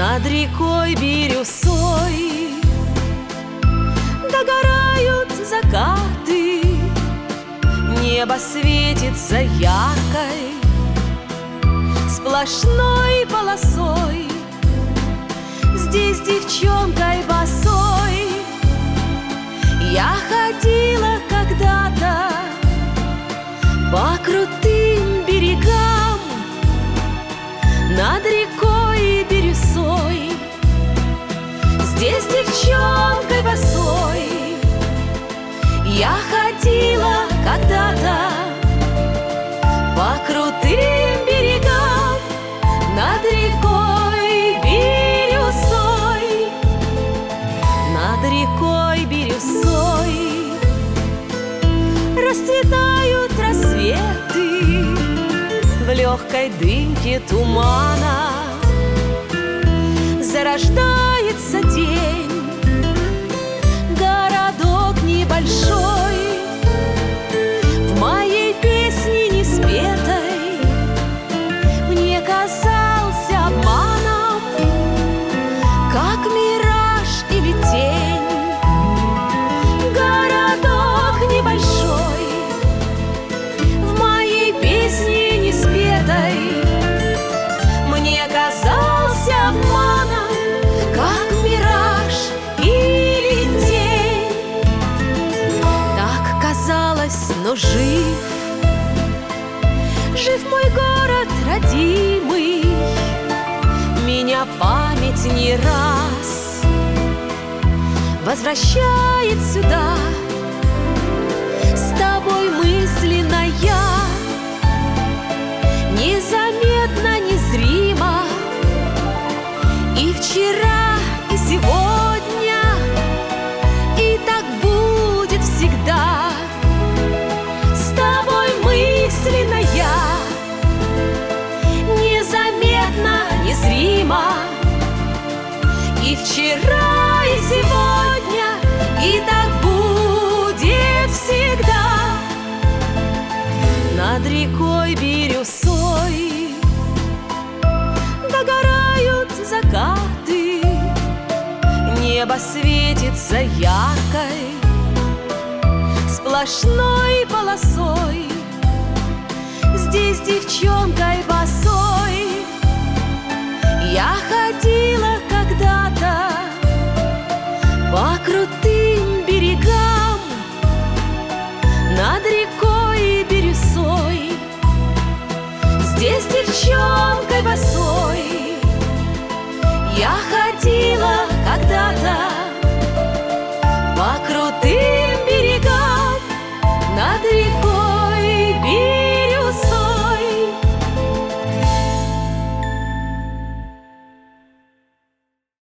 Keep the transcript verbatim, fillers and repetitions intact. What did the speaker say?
Над рекой Бирюсой догорают закаты, небо светится яркой сплошной полосой. Здесь девчонкой босой я ходила когда-то по крутым берегам над рекой Бирюсой. Здесь девчонкой босой я ходила когда-то по крутым берегам над рекой Бирюсой. Над рекой Бирюсой расцветают рассветы в легкой дымке тумана. Зарождается день, городок небольшой в моей песне неспетой мне казался обманом, как мираж или тень. Городок небольшой в моей песне неспетой мне казался обманом, как мираж или тень. Так казалось, но жив, жив мой город родимый. Меня память не раз возвращает сюда. С тобой мысленно я незаметно, незримо, и вчера, и сегодня, и так будет всегда. С тобой мысленно я незаметно, незримо, и вчера, и сегодня, и так будет всегда. Над рекой Бирюсой догорают закаты, небо светится яркой сплошной полосой. Здесь девчонкой босой я ходила когда-то по крутым берегам над рекой Бирюсой. Здесь девчонкой босой я ходила когда-то по крутым берегам над рекой